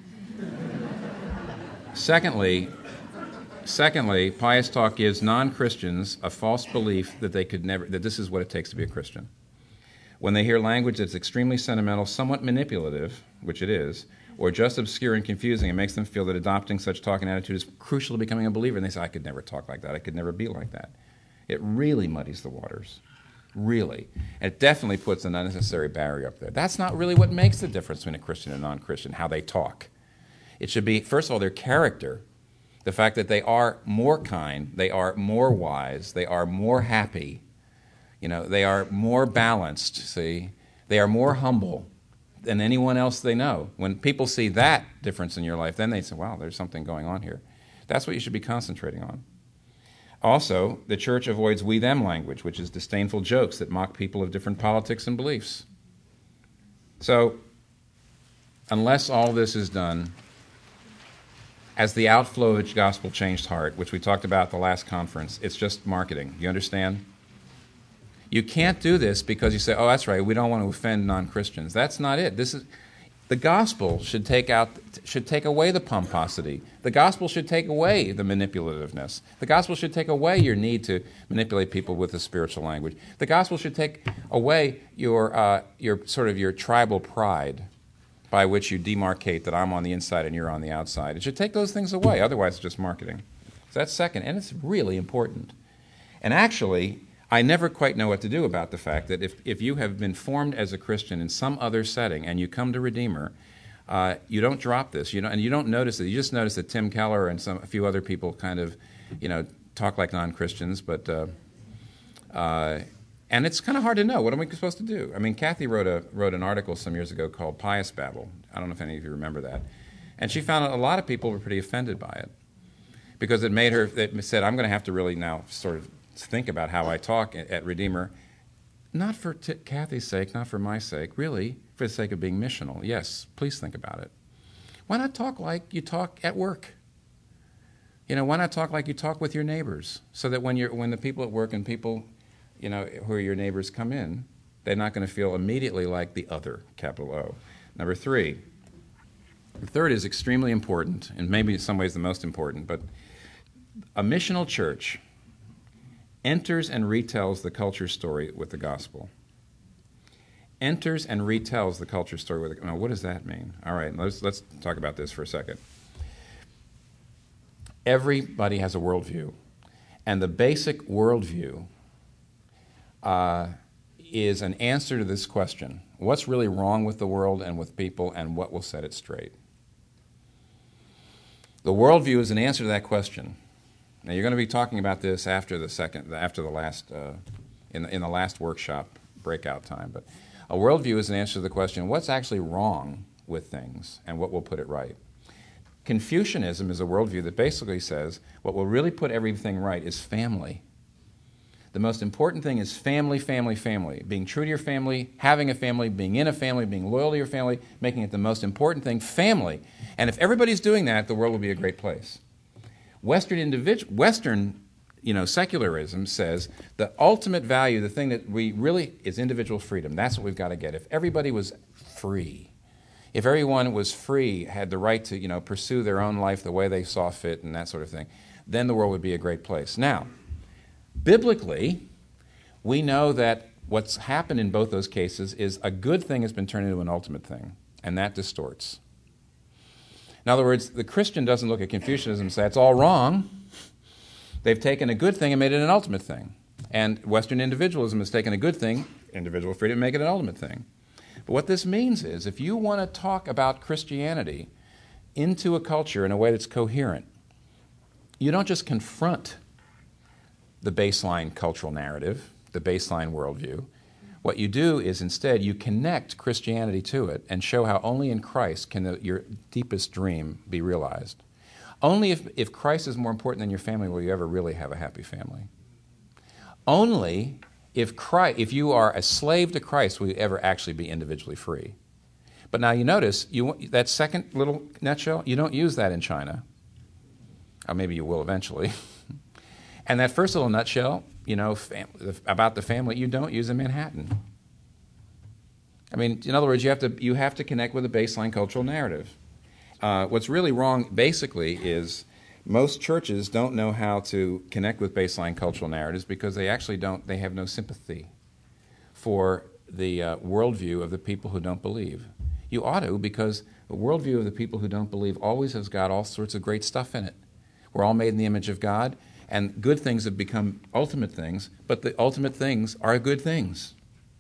Secondly, secondly, pious talk gives non-Christians a false belief that they could never, that this is what it takes to be a Christian. When they hear language that's extremely sentimental, somewhat manipulative, which it is, or just obscure and confusing, it makes them feel that adopting such talk and attitude is crucial to becoming a believer, and they say, I could never talk like that, I could never be like that. It really muddies the waters. Really. It definitely puts an unnecessary barrier up there. That's not really what makes the difference between a Christian and a non-Christian, how they talk. It should be, first of all, their character, the fact that they are more kind, they are more wise, they are more happy, you know, they are more balanced, see, they are more humble than anyone else they know. When people see that difference in your life, then they say, wow, there's something going on here. That's what you should be concentrating on. Also, the church avoids we-them language, which is disdainful jokes that mock people of different politics and beliefs. So, unless all this is done, as the outflow of a gospel-changed heart, which we talked about at the last conference. It's just marketing. You understand? You can't do this because you say, oh, that's right, we don't want to offend non-Christians. That's not it. This is the gospel should take out should take away the pomposity. The gospel should take away the manipulativeness. The gospel should take away your need to manipulate people with the spiritual language. The gospel should take away your uh, your sort of your tribal pride, by which you demarcate that I'm on the inside and you're on the outside. It should take those things away. Otherwise, it's just marketing. So that's second, and it's really important. And actually, I never quite know what to do about the fact that if, if you have been formed as a Christian in some other setting and you come to Redeemer, uh, you don't drop this. You don't, and you don't notice it. You just notice that Tim Keller and some a few other people kind of, you know, talk like non-Christians. But uh, uh, and it's kind of hard to know. What am we supposed to do? I mean, Kathy wrote a wrote an article some years ago called Pious Babble. I don't know if any of you remember that. And she found a lot of people were pretty offended by it because it made her. It said, I'm going to have to really now sort of think about how I talk at Redeemer, not for t- Kathy's sake, not for my sake, really for the sake of being missional. Yes, please think about it. Why not talk like you talk at work? You know, why not talk like you talk with your neighbors, so that when you're when the people at work and people, you know, who are your neighbors come in, they're not going to feel immediately like the other, capital O. Number three, the third is extremely important, and maybe in some ways the most important, but a missional church enters and retells the culture story with the gospel. Enters and retells the culture story with the gospel. Now, what does that mean? All right, let's, let's talk about this for a second. Everybody has a worldview, and the basic worldview uh, is an answer to this question. What's really wrong with the world and with people, and what will set it straight? The worldview is an answer to that question. Now, you're going to be talking about this after the second, after the last, uh, in, the, in the last workshop breakout time. But a worldview is an answer to the question, what's actually wrong with things and what will put it right? Confucianism is a worldview that basically says what will really put everything right is family. The most important thing is family, family, family. Being true to your family, having a family, being in a family, being loyal to your family, making it the most important thing, family. And if everybody's doing that, the world will be a great place. Western individual, Western, you know, secularism says the ultimate value, the thing that we really is individual freedom. That's what we've got to get. If everybody was free, if everyone was free, had the right to, you know, pursue their own life the way they saw fit and that sort of thing, then the world would be a great place. Now, biblically, we know that what's happened in both those cases is a good thing has been turned into an ultimate thing, and that distorts. In other words, the Christian doesn't look at Confucianism and say, it's all wrong. They've taken a good thing and made it an ultimate thing. And Western individualism has taken a good thing, individual freedom, and make it an ultimate thing. But what this means is, if you want to talk about Christianity into a culture in a way that's coherent, you don't just confront the baseline cultural narrative, the baseline worldview. What you do is instead you connect Christianity to it and show how only in Christ can the, your deepest dream be realized. Only if, if Christ is more important than your family will you ever really have a happy family. Only if Christ, if you are a slave to Christ will you ever actually be individually free. But now you notice, you that second little nutshell, you don't use that in China. Or maybe you will eventually. And that first little nutshell, you know, fam- about the family, you don't use in Manhattan. I mean, in other words, you have to you have to connect with a baseline cultural narrative. Uh, what's really wrong, basically, is most churches don't know how to connect with baseline cultural narratives because they actually don't. They have no sympathy for the uh, worldview of the people who don't believe. You ought to, because the worldview of the people who don't believe always has got all sorts of great stuff in it. We're all made in the image of God. And good things have become ultimate things, but the ultimate things are good things.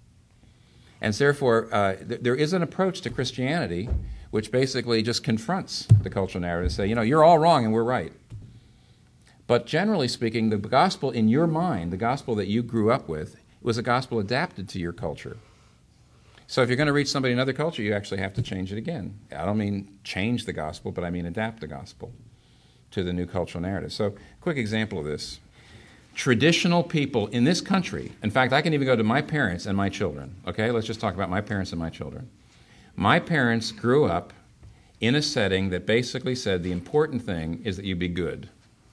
And so therefore, uh, th- there is an approach to Christianity which basically just confronts the cultural narrative and say, you know, you're all wrong and we're right. But generally speaking, the gospel in your mind, the gospel that you grew up with, was a gospel adapted to your culture. So if you're going to reach somebody in another culture, you actually have to change it again. I don't mean change the gospel, but I mean adapt the gospel to the new cultural narrative. So, quick example of this. Traditional people in this country, in fact, I can even go to my parents and my children, okay? Let's just talk about my parents and my children. My parents grew up in a setting that basically said the important thing is that you be good.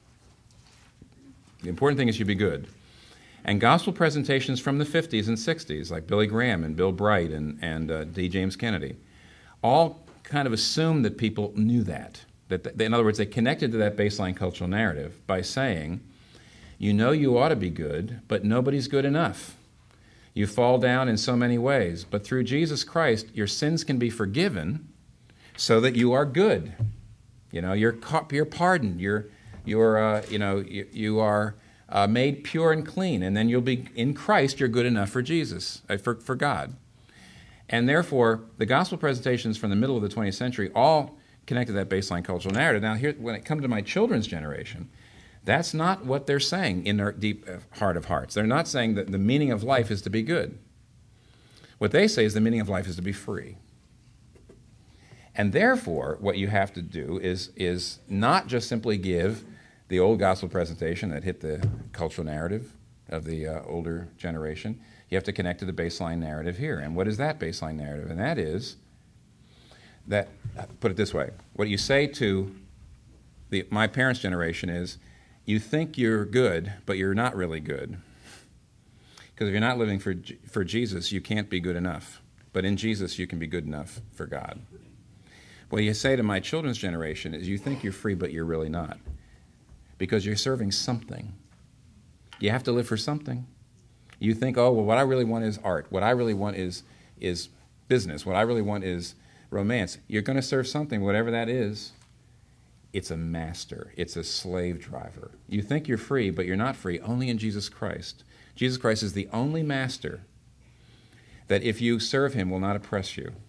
The important thing is you be good. And gospel presentations from the fifties and sixties, like Billy Graham and Bill Bright and, and uh, D. James Kennedy, all kind of assumed that people knew that. That they, in other words, they connected to that baseline cultural narrative by saying, you know you ought to be good, but nobody's good enough. You fall down in so many ways, but through Jesus Christ, your sins can be forgiven so that you are good. You know, you're you're pardoned. You're you're uh, you know you, you are uh, made pure and clean, and then you'll be in Christ. You're good enough for Jesus, uh, for for God, and therefore the gospel presentations from the middle of the twentieth century all connected to that baseline cultural narrative. Now, here when it comes to my children's generation, that's not what they're saying in their deep heart of hearts. They're not saying that the meaning of life is to be good. What they say is the meaning of life is to be free. And therefore, what you have to do is, is not just simply give the old gospel presentation that hit the cultural narrative of the uh, older generation. You have to connect to the baseline narrative here. And what is that baseline narrative? And that is that, put it this way, what you say to the, my parents' generation is, you think you're good, but you're not really good. Because if you're not living for, for Jesus, you can't be good enough. But in Jesus, you can be good enough for God. What you say to my children's generation is you think you're free, but you're really not. Because you're serving something. You have to live for something. You think, oh, well, what I really want is art. What I really want is, is business. What I really want is romance. You're going to serve something, whatever that is. It's a master. It's a slave driver. You think you're free, but you're not free, only in Jesus Christ. Jesus Christ is the only master that if you serve him will not oppress you.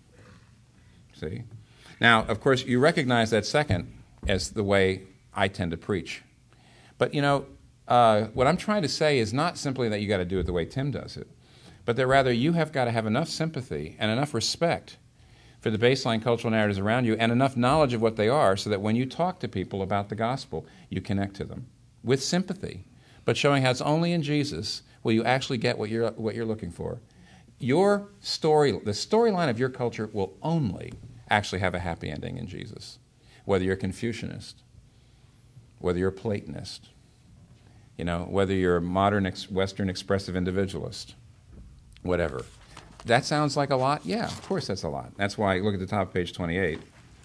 See? Now, of course, you recognize that second as the way I tend to preach. But, you know, uh, what I'm trying to say is not simply that you got to do it the way Tim does it, but that rather you have got to have enough sympathy and enough respect for the baseline cultural narratives around you and enough knowledge of what they are so that when you talk to people about the gospel, you connect to them with sympathy, but showing how it's only in Jesus will you actually get what you're, what you're looking for. Your story, the storyline of your culture will only actually have a happy ending in Jesus, whether you're a Confucianist, whether you're a Platonist, you know, whether you're a modern ex- Western expressive individualist, whatever. That sounds like a lot? Yeah, of course that's a lot. That's why, look at the top of page twenty-eight.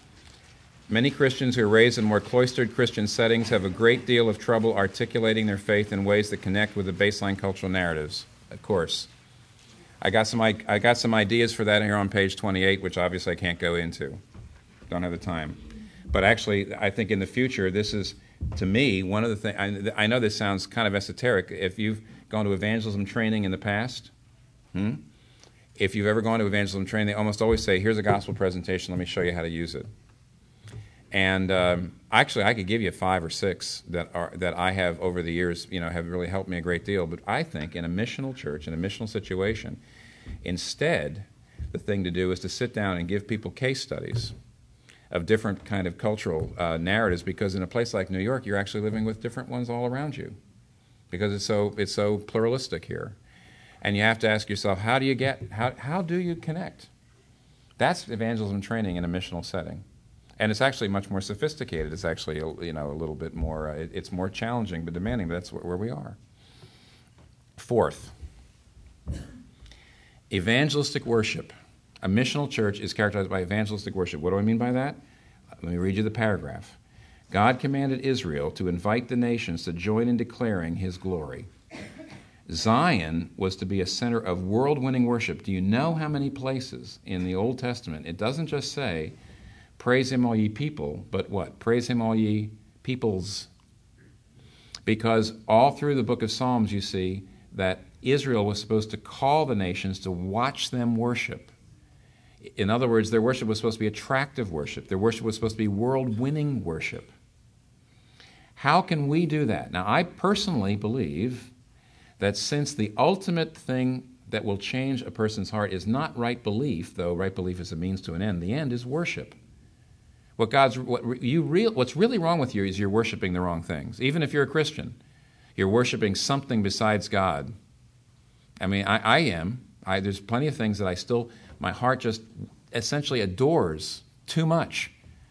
Many Christians who are raised in more cloistered Christian settings have a great deal of trouble articulating their faith in ways that connect with the baseline cultural narratives. Of course. I got some I got some ideas for that here on page twenty-eight, which obviously I can't go into. Don't have the time. But actually, I think in the future, this is, to me, one of the things. I, I know this sounds kind of esoteric. If you've gone to evangelism training in the past, hmm? If you've ever gone to evangelism training, they almost always say, here's a gospel presentation, let me show you how to use it. And um, actually, I could give you five or six that are that I have over the years, you know, have really helped me a great deal. But I think in a missional church, in a missional situation, instead, the thing to do is to sit down and give people case studies of different kind of cultural uh, narratives, because in a place like New York, you're actually living with different ones all around you, because it's so it's so pluralistic here. And you have to ask yourself, how do you get, how how do you connect? That's evangelism training in a missional setting. And it's actually much more sophisticated. It's actually, you know, a little bit more, uh, it, it's more challenging but demanding, but that's where, where we are. Fourth, evangelistic worship. A missional church is characterized by evangelistic worship. What do I mean by that? Let me read you the paragraph. God commanded Israel to invite the nations to join in declaring his glory. Zion was to be a center of world-winning worship. Do you know how many places in the Old Testament it doesn't just say, praise him all ye people, but what? Praise him all ye peoples. Because all through the book of Psalms you see that Israel was supposed to call the nations to watch them worship. In other words, their worship was supposed to be attractive worship. Their worship was supposed to be world-winning worship. How can we do that? Now, I personally believe that since the ultimate thing that will change a person's heart is not right belief, though right belief is a means to an end, the end is worship. What God's what you real what's really wrong with you is you're worshiping the wrong things. Even if you're a Christian, you're worshiping something besides God. I mean, I, I am. I, there's plenty of things that I still, my heart just essentially adores too much.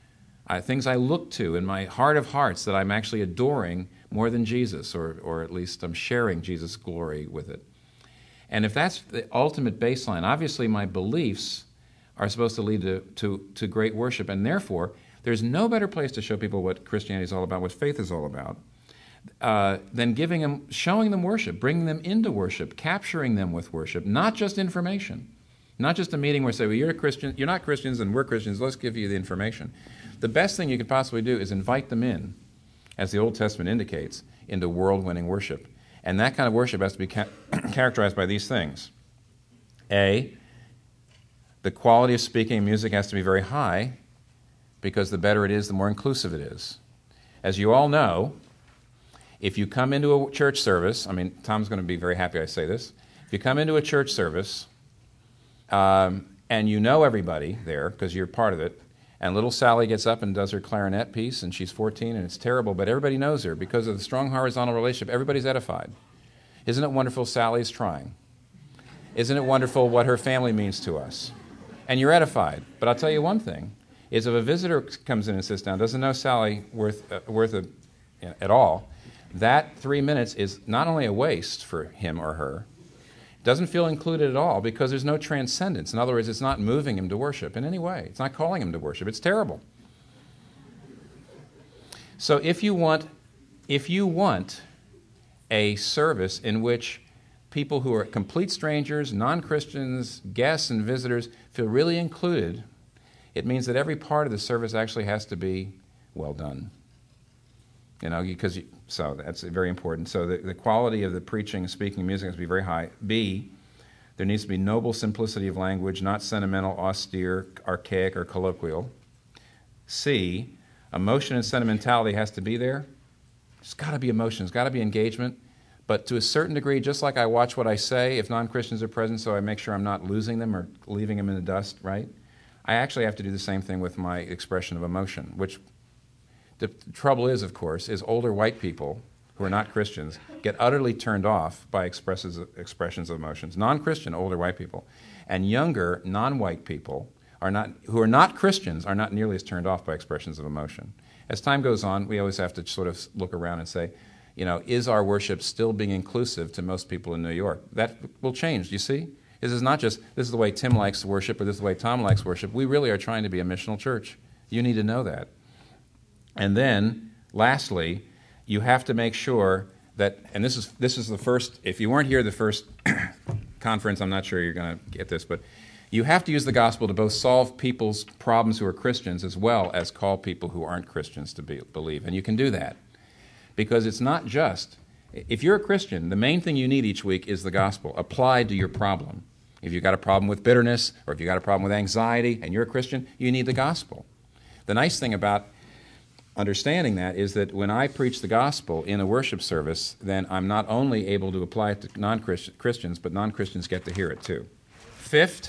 uh, things I look to in my heart of hearts that I'm actually adoring more than Jesus, or, or at least I'm sharing Jesus' glory with it. And if that's the ultimate baseline, obviously my beliefs are supposed to lead to, to, to great worship, and therefore there's no better place to show people what Christianity is all about, what faith is all about, uh, than giving them, showing them worship, bringing them into worship, capturing them with worship, not just information. Not just a meeting where you say, well, you're a Christian, you're not Christians and we're Christians, let's give you the information. The best thing you could possibly do is invite them in, as the Old Testament indicates, into world-winning worship. And that kind of worship has to be ca- characterized by these things. A, the quality of speaking and music has to be very high, because the better it is, the more inclusive it is. As you all know, if you come into a church service, I mean, Tom's going to be very happy I say this, if you come into a church service um, and you know everybody there because you're part of it, and little Sally gets up and does her clarinet piece, and she's fourteen, and it's terrible, but everybody knows her because of the strong horizontal relationship. Everybody's edified. Isn't it wonderful Sally's trying? Isn't it wonderful what her family means to us? And you're edified. But I'll tell you one thing, is if a visitor comes in and sits down, doesn't know Sally worth, uh, worth a, you know, at all, that three minutes is not only a waste for him or her, doesn't feel included at all because there's no transcendence. In other words, it's not moving him to worship in any way. It's not calling him to worship. It's terrible. So if you want, if you want a service in which people who are complete strangers, non-Christians, guests, and visitors feel really included, it means that every part of the service actually has to be well done. You know, because you, so that's very important. So the, the quality of the preaching, speaking, music has to be very high. B, there needs to be noble simplicity of language, not sentimental, austere, archaic, or colloquial. C, emotion and sentimentality has to be there. There's got to be emotion. There's got to be engagement. But to a certain degree, just like I watch what I say if non-Christians are present so I make sure I'm not losing them or leaving them in the dust, right? I actually have to do the same thing with my expression of emotion, which the trouble is, of course, is older white people who are not Christians get utterly turned off by expresses, expressions of emotions. Non-Christian older white people. And younger non-white people are not, who are not Christians are not nearly as turned off by expressions of emotion. As time goes on, we always have to sort of look around and say, you know, is our worship still being inclusive to most people in New York? That will change, do you see? This is not just, this is the way Tim likes to worship or this is the way Tom likes worship. We really are trying to be a missional church. You need to know that. And then, lastly, you have to make sure that, and this is this is the first, if you weren't here the first conference, I'm not sure you're going to get this, but you have to use the gospel to both solve people's problems who are Christians as well as call people who aren't Christians to be, believe. And you can do that. Because it's not just, if you're a Christian, the main thing you need each week is the gospel applied to your problem. If you've got a problem with bitterness, or if you've got a problem with anxiety, and you're a Christian, you need the gospel. The nice thing about understanding that is that when I preach the gospel in a worship service, then I'm not only able to apply it to non-Christians, but non-Christians get to hear it too. Fifth,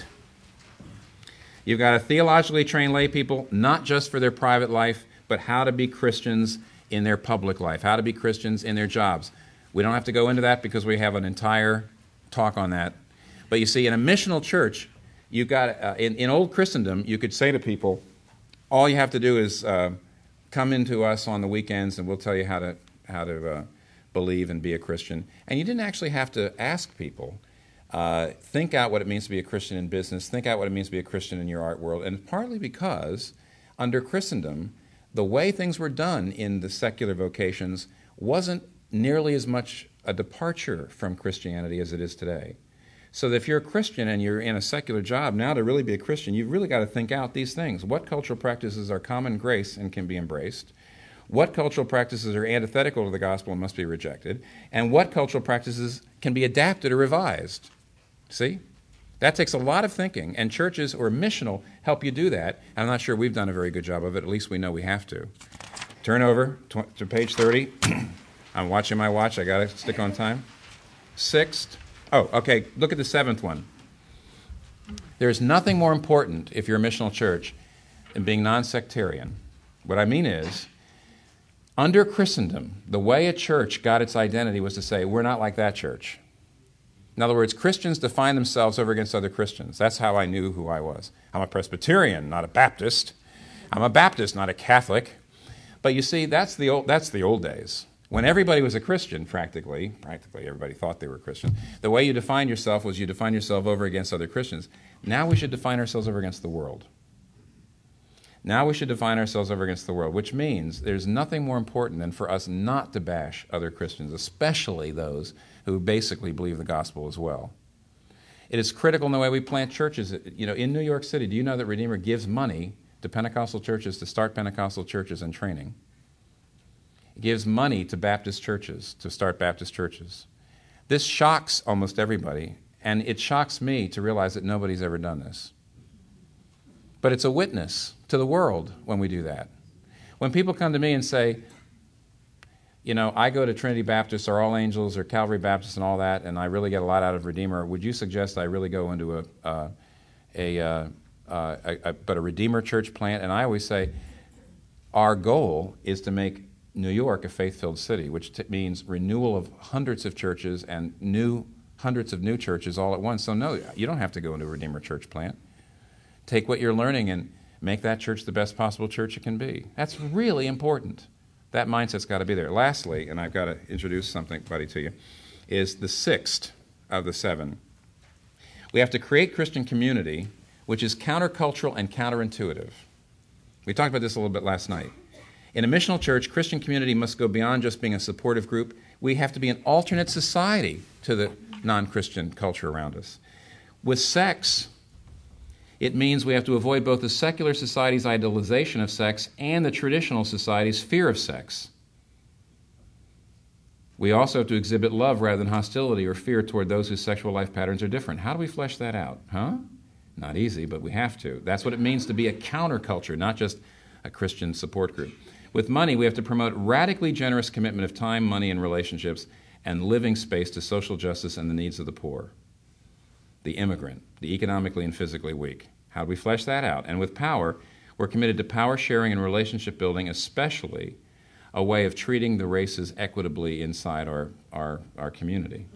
you've got to theologically train lay people, not just for their private life, but how to be Christians in their public life, how to be Christians in their jobs. We don't have to go into that because we have an entire talk on that. But you see, in a missional church, you've got uh, in, in old Christendom, you could say to people, all you have to do is uh, come into us on the weekends and we'll tell you how to how to uh, believe and be a Christian. And you didn't actually have to ask people. Uh, think out what it means to be a Christian in business. Think out what it means to be a Christian in your art world. And partly because under Christendom, the way things were done in the secular vocations wasn't nearly as much a departure from Christianity as it is today. So that if you're a Christian and you're in a secular job, now to really be a Christian, you've really got to think out these things. What cultural practices are common grace and can be embraced? What cultural practices are antithetical to the gospel and must be rejected? And what cultural practices can be adapted or revised? See? That takes a lot of thinking, and churches or missional help you do that. I'm not sure we've done a very good job of it. At least we know we have to. Turn over to page thirty. I'm watching my watch. I got to stick on time. Sixth. Oh, okay. Look at the seventh one. There's nothing more important if you're a missional church than being non-sectarian. What I mean is, under Christendom, the way a church got its identity was to say, we're not like that church. In other words, Christians define themselves over against other Christians. That's how I knew who I was. I'm a Presbyterian, not a Baptist. I'm a Baptist, not a Catholic. But you see, that's the old, that's the old days. When everybody was a Christian, practically, practically everybody thought they were Christian, the way you defined yourself was you defined yourself over against other Christians. Now we should define ourselves over against the world. Now we should define ourselves over against the world, which means there's nothing more important than for us not to bash other Christians, especially those who basically believe the gospel as well. It is critical in the way we plant churches. You know, in New York City, do you know that Redeemer gives money to Pentecostal churches to start Pentecostal churches and training? It gives money to Baptist churches to start Baptist churches. This shocks almost everybody, and it shocks me to realize that nobody's ever done this. But it's a witness to the world when we do that. When people come to me and say, you know, I go to Trinity Baptist or All Angels or Calvary Baptist and all that, and I really get a lot out of Redeemer, would you suggest I really go into a, uh, a, uh, uh, a, a but a Redeemer church plant? And I always say, our goal is to make New York a faith-filled city, which t- means renewal of hundreds of churches and new hundreds of new churches all at once. So no, you don't have to go into a Redeemer church plant. Take what you're learning and make that church the best possible church it can be. That's really important. That mindset's got to be there. Lastly, and I've got to introduce something, buddy, to you, is the sixth of the seven. We have to create Christian community, which is countercultural and counterintuitive. We talked about this a little bit last night. In a missional church, Christian community must go beyond just being a supportive group. We have to be an alternate society to the non-Christian culture around us. With sex, it means we have to avoid both the secular society's idolization of sex and the traditional society's fear of sex. We also have to exhibit love rather than hostility or fear toward those whose sexual life patterns are different. How do we flesh that out? Huh? Not easy, but we have to. That's what it means to be a counterculture, not just a Christian support group. With money, we have to promote radically generous commitment of time, money, and relationships, and living space to social justice and the needs of the poor, the immigrant, the economically and physically weak. How do we flesh that out? And with power, we're committed to power sharing and relationship building, especially a way of treating the races equitably inside our, our, our community.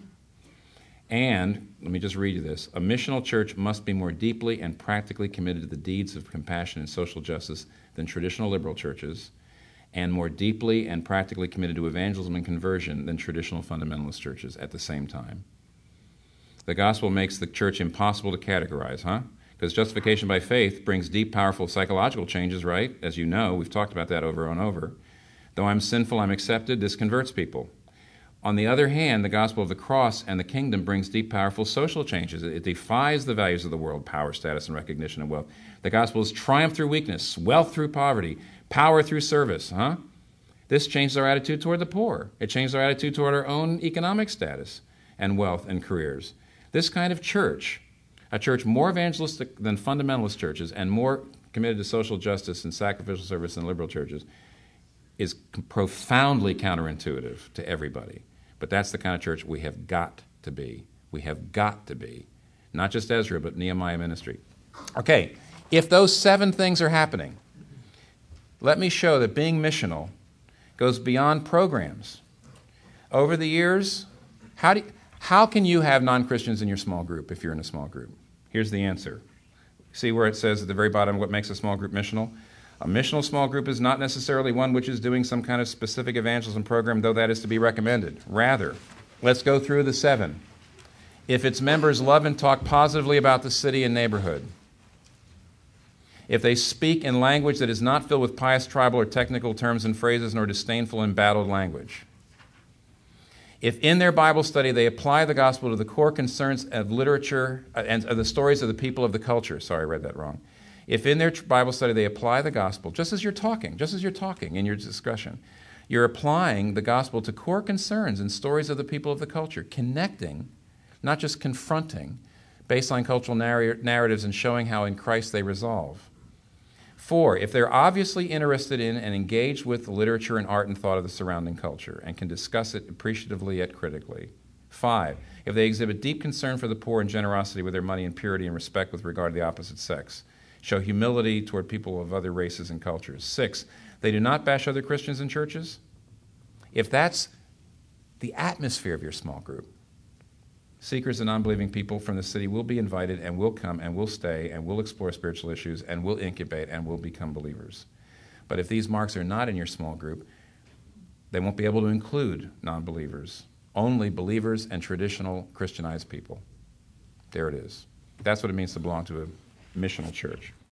And, let me just read you this, a missional church must be more deeply and practically committed to the deeds of compassion and social justice than traditional liberal churches, and more deeply and practically committed to evangelism and conversion than traditional fundamentalist churches at the same time. The gospel makes the church impossible to categorize, huh? Because justification by faith brings deep, powerful psychological changes, right? As you know, we've talked about that over and over. Though I'm sinful, I'm accepted. This converts people. On the other hand, the gospel of the cross and the kingdom brings deep, powerful social changes. It defies the values of the world, power, status, and recognition and wealth. The gospel is triumph through weakness, wealth through poverty, power through service, huh? This changes our attitude toward the poor. It changes our attitude toward our own economic status and wealth and careers. This kind of church, a church more evangelistic than fundamentalist churches and more committed to social justice and sacrificial service than liberal churches, is profoundly counterintuitive to everybody. But that's the kind of church we have got to be. We have got to be. Not just Ezra, but Nehemiah ministry. Okay, if those seven things are happening, let me show that being missional goes beyond programs. Over the years, how do you, how can you have non-Christians in your small group if you're in a small group? Here's the answer. See where it says at the very bottom what makes a small group missional? A missional small group is not necessarily one which is doing some kind of specific evangelism program, though that is to be recommended. Rather, let's go through the seven. If its members love and talk positively about the city and neighborhood, if they speak in language that is not filled with pious tribal or technical terms and phrases nor disdainful embattled language, if in their Bible study they apply the gospel to the core concerns of literature uh, and of the stories of the people of the culture, sorry, I read that wrong. If in their Bible study they apply the gospel, just as you're talking, just as you're talking in your discussion, you're applying the gospel to core concerns and stories of the people of the culture, connecting, not just confronting, baseline cultural narr- narratives and showing how in Christ they resolve. Four, if they're obviously interested in and engaged with the literature and art and thought of the surrounding culture and can discuss it appreciatively yet critically. Five, if they exhibit deep concern for the poor and generosity with their money and purity and respect with regard to the opposite sex, show humility toward people of other races and cultures. Six, they do not bash other Christians in churches. If that's the atmosphere of your small group, seekers and non-believing people from the city will be invited and will come and will stay and will explore spiritual issues and will incubate and will become believers. But if these marks are not in your small group, they won't be able to include non-believers. Only believers and traditional Christianized people. There it is. That's what it means to belong to a missional church.